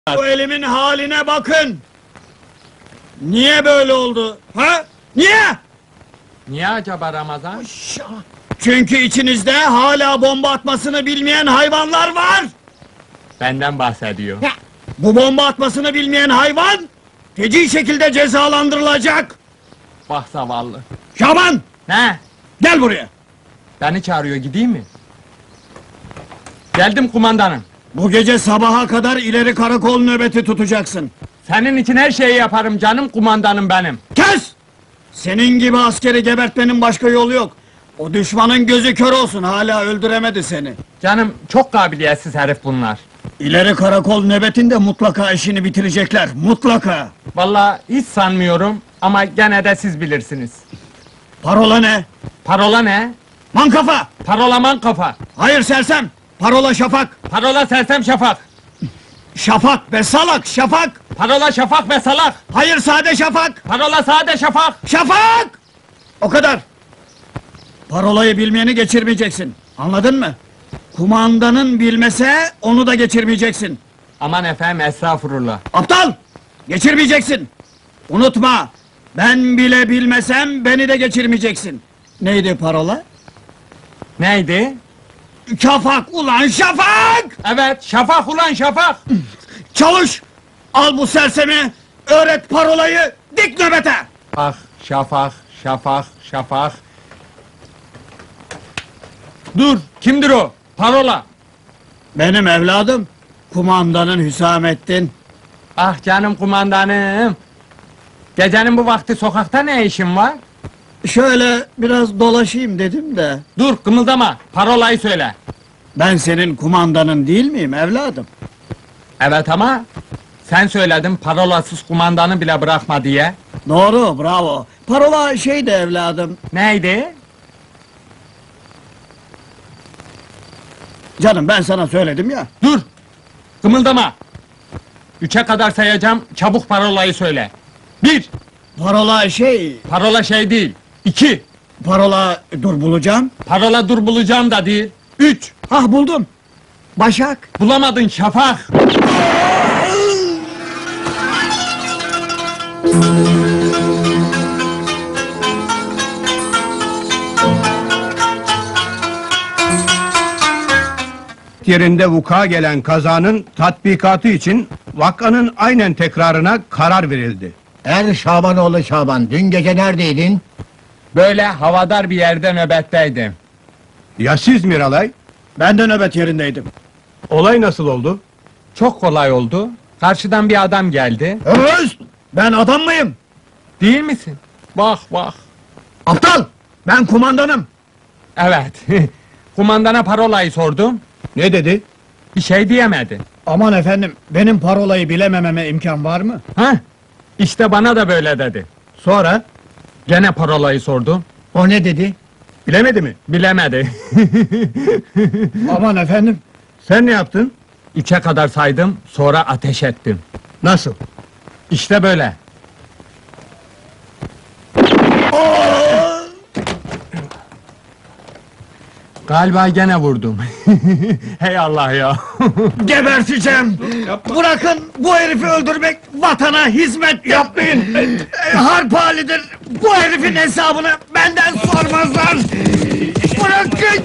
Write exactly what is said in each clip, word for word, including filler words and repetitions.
Bu elimin haline bakın! Niye böyle oldu? Ha? Niye? Niye acaba Ramazan? Çünkü içinizde hala bomba atmasını bilmeyen hayvanlar var! Benden bahsediyor. Bu bomba atmasını bilmeyen hayvan, feci şekilde cezalandırılacak! Bak zavallı. Şaban! Ne? Gel buraya! Beni çağırıyor, gideyim mi? Geldim kumandanım. Bu gece sabaha kadar ileri karakol nöbeti tutacaksın. Senin için her şeyi yaparım canım kumandanım benim. Kes! Senin gibi askeri gebertmenin başka yolu yok. O düşmanın gözü kör olsun, hala öldüremedi seni. Canım çok kabiliyetsiz herif bunlar. İleri karakol nöbetinde mutlaka işini bitirecekler, mutlaka! Vallahi hiç sanmıyorum ama gene de siz bilirsiniz. Parola ne? Parola ne? Mankafa! Parola man kafa. Hayır sersem! Parola şafak! Parola sersem şafak. Şafak be salak, şafak! Parola şafak ve salak. Hayır sade şafak! Parola sade şafak. Şafak! O kadar! Parolayı bilmeyeni geçirmeyeceksin, anladın mı? Kumandanın bilmese, onu da geçirmeyeceksin. Aman efendim estağfurullah. Aptal! Geçirmeyeceksin! Unutma! Ben bile bilmesem, beni de geçirmeyeceksin. Neydi parola? Neydi? Şafak ulan şafak! Evet şafak ulan şafak. Çalış! Al bu sersemi, öğret parolayı, dik nöbete! Ah şafak şafak şafak. Dur kimdir o? Parola. Benim evladım, kumandanın Hüsamettin. Ah canım kumandanım. Gecenin bu vakti sokakta ne işin var? Şöyle biraz dolaşayım dedim de. Dur kımıldama, parolayı söyle. Ben senin kumandanın değil miyim evladım? Evet ama sen söyledin parolasız kumandanı bile bırakma diye. Doğru, bravo. Parola şeydi evladım. Neydi? Canım ben sana söyledim ya. Dur! Kımıldama! Üçe kadar sayacağım, çabuk parolayı söyle. Bir! Parola şey... Parola şey değil. İki! Parola dur bulacağım. Parola dur bulacağım da değil. Üç! Hah buldum. Başak. Bulamadın şafak! yerinde vuku gelen kazanın tatbikatı için vakanın aynen tekrarına karar verildi. Er Şabanoğlu Şaban, dün gece neredeydin? Böyle havadar bir yerde nöbetteydim. Ya siz Miralay? Ben de nöbet yerindeydim. Olay nasıl oldu? Çok kolay oldu. Karşıdan bir adam geldi. Öz! Ben adam mıyım? Değil misin? Bak bak. Aptal! Ben kumandanım. Evet. Kumandana parolayı sordum. Ne dedi? Bir şey diyemedi. Aman efendim, benim parolayı bilemememe imkan var mı? Hah! İşte bana da böyle dedi. Sonra? Gene parolayı sordum. O ne dedi? Bilemedi mi? Bilemedi. Aman efendim. Sen ne yaptın? Üçe kadar saydım, sonra ateş ettim. Nasıl? İşte böyle. Galiba gene vurdum. Hey Allah ya! Geberteceğim! Bırakın bu herifi öldürmek, vatana hizmet yapmayın! E, Harp halidir, bu herifin hesabını benden sormazlar! Bırakın!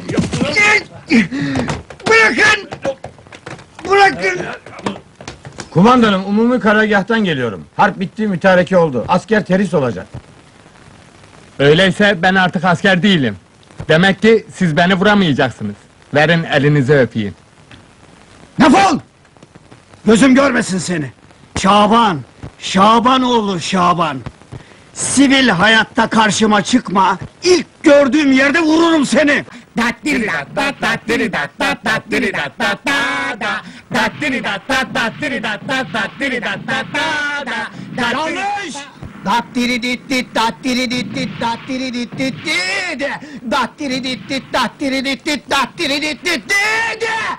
Bırakın! Bırakın! Kumandanım, umumi karargâhtan geliyorum. Harp bitti, mütareke oldu. Asker terhis olacak. Öyleyse ben artık asker değilim. Demek ki siz beni vuramayacaksınız. Verin elinizi öpeyim. Defol! Gözüm görmesin seni! Şaban! Şabanoğlu Şaban! Sivil hayatta karşıma çıkma, ilk gördüğüm yerde vururum seni! Yanlış! Dattiri ditti, dattiri ditti, dattiri ditti, dattiri ditti, dattiri ditti, dattiri ditti, dattiri ditti.